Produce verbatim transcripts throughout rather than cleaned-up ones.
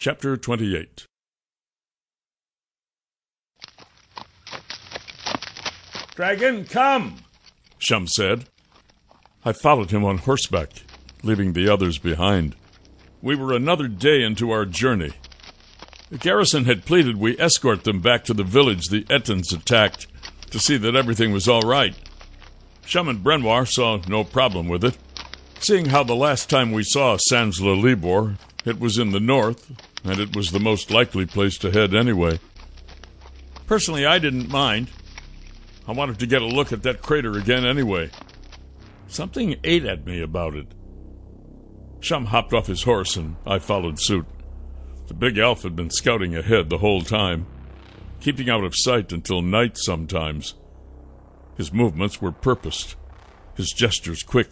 Chapter twenty-eight. "Dragon, come!" Shum said. I followed him on horseback, leaving the others behind. We were another day into our journey. The garrison had pleaded we escort them back to the village the Ettins attacked to see that everything was all right. Shum and Brenoir saw no problem with it, seeing how the last time we saw Sans-le-Libor, it was in the north, and it was the most likely place to head anyway. Personally, I didn't mind. I wanted to get a look at that crater again anyway. Something ate at me about it. Shum hopped off his horse, and I followed suit. The big elf had been scouting ahead the whole time, keeping out of sight until night sometimes. His movements were purposed, his gestures quick.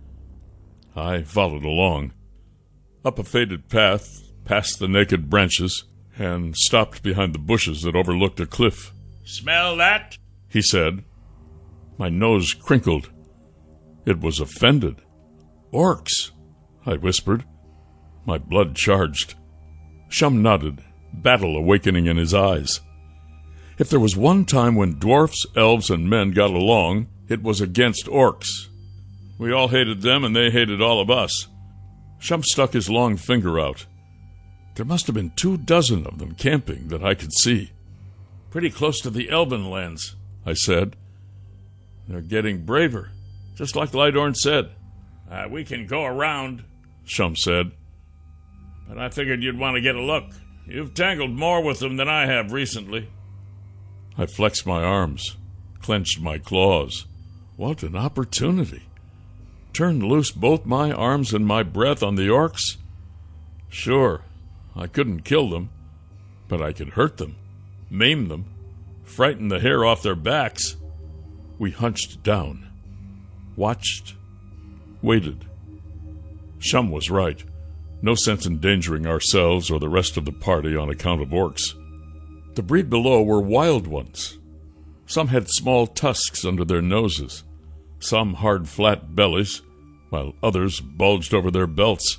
I followed along, up a faded path, past the naked branches, and stopped behind the bushes that overlooked a cliff. "Smell that?" he said. My nose crinkled. It was offended. "Orcs," I whispered. My blood charged. Shum nodded, battle awakening in his eyes. If there was one time when dwarfs, elves, and men got along, it was against orcs. We all hated them, and they hated all of us. Shum stuck his long finger out. There must have been two dozen of them camping that I could see. "Pretty close to the elven lands," I said. "They're getting braver, just like Lydorn said." Uh, we can go around," Shum said. "but I figured you'd want to get a look. You've tangled more with them than I have recently." I flexed my arms, clenched my claws. What an opportunity! Turn loose both my arms and my breath on the orcs? Sure, I couldn't kill them, but I could hurt them, maim them, frighten the hair off their backs. We hunched down, watched, waited. Shum was right. No sense endangering ourselves or the rest of the party on account of orcs. The breed below were wild ones. Some had small tusks under their noses, some hard flat bellies, while others bulged over their belts.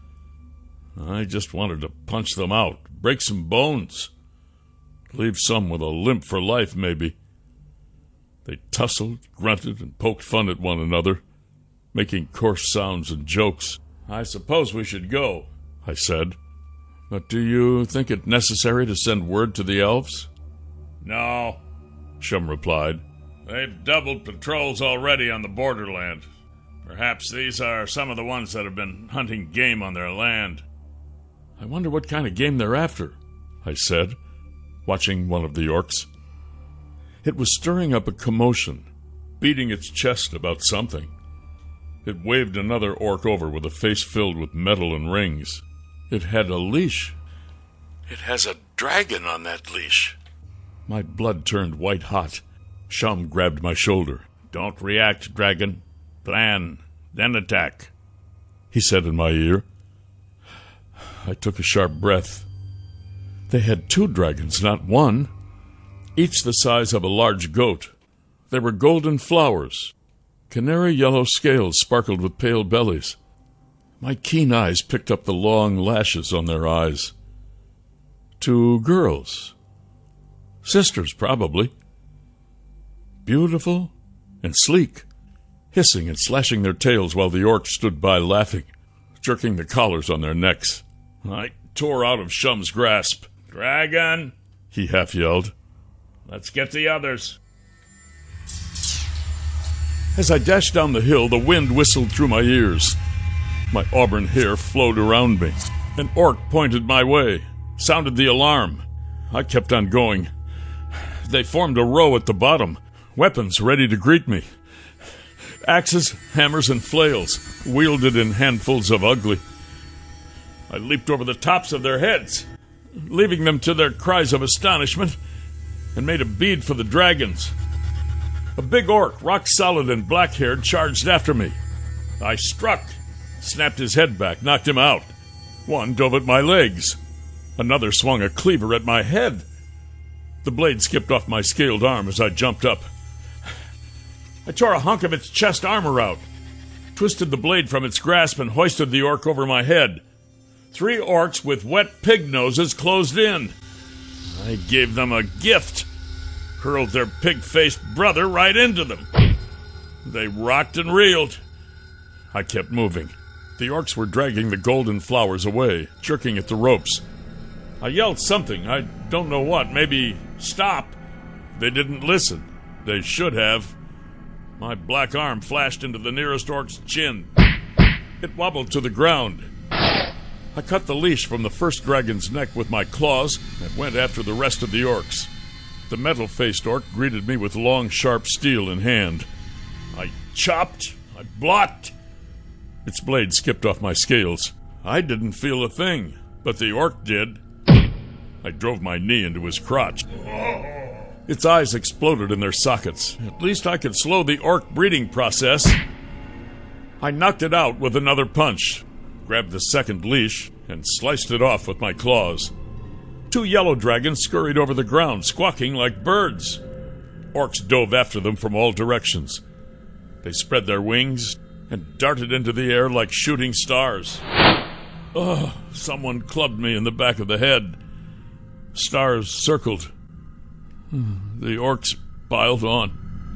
I just wanted to punch them out, break some bones, leave some with a limp for life, maybe. They tussled, grunted, and poked fun at one another, making coarse sounds and jokes. "I suppose we should go," I said. "But do you think it necessary to send word to the elves?" "No," Shum replied. "They've doubled patrols already on the borderland. Perhaps these are some of the ones that have been hunting game on their land." "I wonder what kind of game they're after," I said, watching one of the orcs. It was stirring up a commotion, beating its chest about something. It waved another orc over with a face filled with metal and rings. It had a leash. "It has a dragon on that leash." My blood turned white hot. Shum grabbed my shoulder. "Don't react, dragon. Plan, then attack," he said in my ear. I took a sharp breath. They had two dragons, not one, each the size of a large goat. They were golden flowers. Canary yellow scales sparkled with pale bellies. My keen eyes picked up the long lashes on their eyes. Two girls. Sisters, probably. Beautiful and sleek, hissing and slashing their tails while the orcs stood by laughing, jerking the collars on their necks. I tore out of Shum's grasp. "Dragon," he half-yelled. "let's get the others." As I dashed down the hill, the wind whistled through my ears. My auburn hair flowed around me. An orc pointed my way, sounded the alarm. I kept on going. They formed a row at the bottom, weapons ready to greet me. Axes, hammers, and flails, wielded in handfuls of ugly. I leaped over the tops of their heads, leaving them to their cries of astonishment, and made a bead for the dragons. A big orc, rock-solid and black-haired, charged after me. I struck, snapped his head back, knocked him out. One dove at my legs. Another swung a cleaver at my head. The blade skipped off my scaled arm as I jumped up. I tore a hunk of its chest armor out, twisted the blade from its grasp, and hoisted the orc over my head. Three orcs with wet pig noses closed in. I gave them a gift. Hurled their pig-faced brother right into them. They rocked and reeled. I kept moving. The orcs were dragging the golden flowers away, jerking at the ropes. I yelled something, I don't know what, maybe stop. They didn't listen. They should have. My black arm flashed into the nearest orc's chin. It wobbled to the ground. I cut the leash from the first dragon's neck with my claws and went after the rest of the orcs. The metal-faced orc greeted me with long, sharp steel in hand. I chopped. I blocked. Its blade skipped off my scales. I didn't feel a thing, but the orc did. I drove my knee into his crotch. Its eyes exploded in their sockets. At least I could slow the orc breeding process. I knocked it out with another punch, grabbed the second leash, and sliced it off with my claws. Two yellow dragons scurried over the ground, squawking like birds. Orcs dove after them from all directions. They spread their wings and darted into the air like shooting stars. Oh, someone clubbed me in the back of the head. Stars circled. The orcs piled on.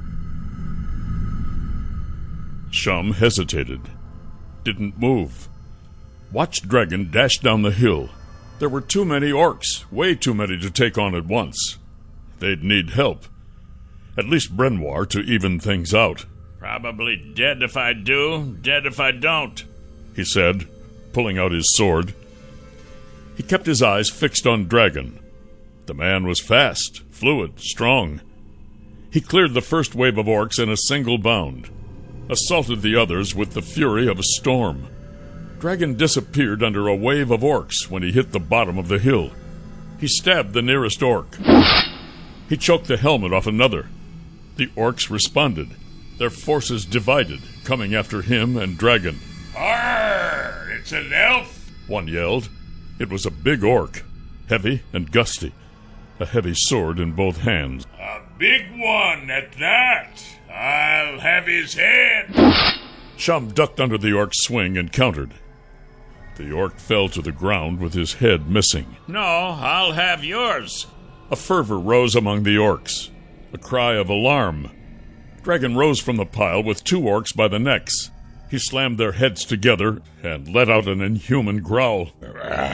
Shum hesitated. Didn't move. Watched Dragon dash down the hill. There were too many orcs, way too many to take on at once. They'd need help. At least Brenoir to even things out. Probably dead if I do, dead if I don't, he said, pulling out his sword. He kept his eyes fixed on Dragon. The man was fast, fluid, strong. He cleared the first wave of orcs in a single bound, assaulted the others with the fury of a storm. Dragon disappeared under a wave of orcs when he hit the bottom of the hill. He stabbed the nearest orc. He choked the helmet off another. The orcs responded. Their forces divided, coming after him and Dragon. Arr! It's an elf! One yelled. It was a big orc, heavy and gusty, a heavy sword in both hands. A big one at that! I'll have his head! Shum ducked under the orc's swing and countered. The orc fell to the ground with his head missing. No, I'll have yours. A fervor rose among the orcs, a cry of alarm. Dragon rose from the pile with two orcs by the necks. He slammed their heads together and let out an inhuman growl. The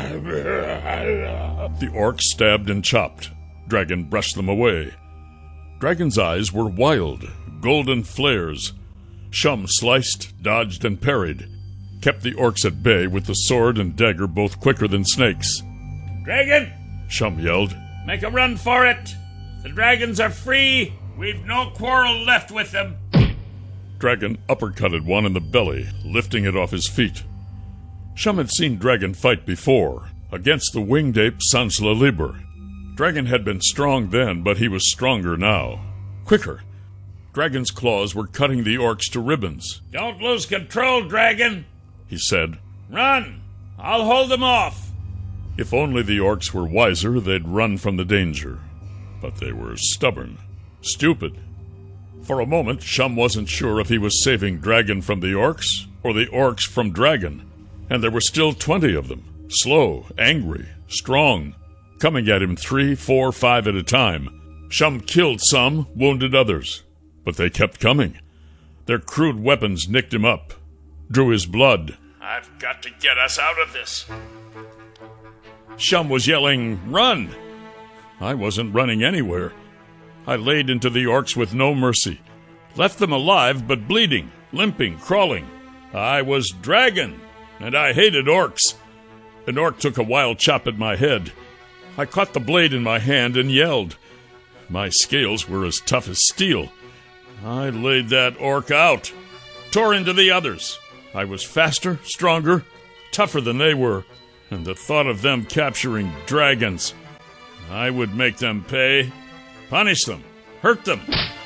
orcs stabbed and chopped. Dragon brushed them away. Dragon's eyes were wild, golden flares. Shum sliced, dodged, and parried, kept the orcs at bay with the sword and dagger both quicker than snakes. Dragon! Shum yelled. Make a run for it! The dragons are free! We've no quarrel left with them! Dragon uppercutted one in the belly, lifting it off his feet. Shum had seen Dragon fight before, against the winged ape Sansla Liber. Dragon had been strong then, but he was stronger now. Quicker. Dragon's claws were cutting the orcs to ribbons. Don't lose control, Dragon, he said. Run! I'll hold them off. If only the orcs were wiser, they'd run from the danger. But they were stubborn, stupid. For a moment, Shum wasn't sure if he was saving Dragon from the orcs, or the orcs from Dragon. And there were still twenty of them, slow, angry, strong, coming at him three, four, five at a time. Shum killed some, wounded others. But they kept coming. Their crude weapons nicked him up, drew his blood. I've got to get us out of this. Shum was yelling, "Run!" I wasn't running anywhere. I laid into the orcs with no mercy. Left them alive, but bleeding, limping, crawling. I was Dragon, and I hated orcs. An orc took a wild chop at my head. I caught the blade in my hand and yelled. My scales were as tough as steel. I laid that orc out, tore into the others. I was faster, stronger, tougher than they were, and the thought of them capturing dragons, I would make them pay, punish them, hurt them.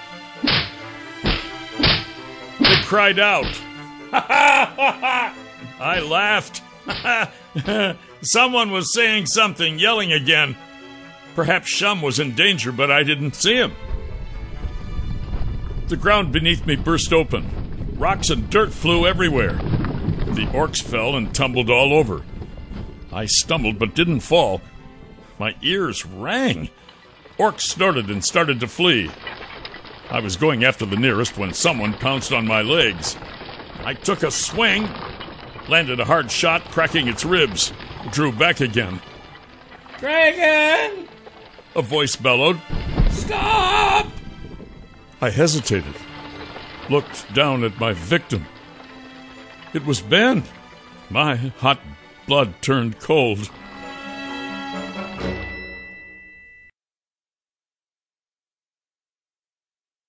They cried out. I laughed. Someone was saying something, yelling again. Perhaps Shum was in danger, but I didn't see him. The ground beneath me burst open. Rocks and dirt flew everywhere. The orcs fell and tumbled all over. I stumbled but didn't fall. My ears rang. Orcs snorted and started to flee. I was going after the nearest when someone pounced on my legs. I took a swing, landed a hard shot, cracking its ribs, drew back again. "Dragon!" A voice bellowed. "Stop!" I hesitated, looked down at my victim. It was Ben. My hot blood turned cold.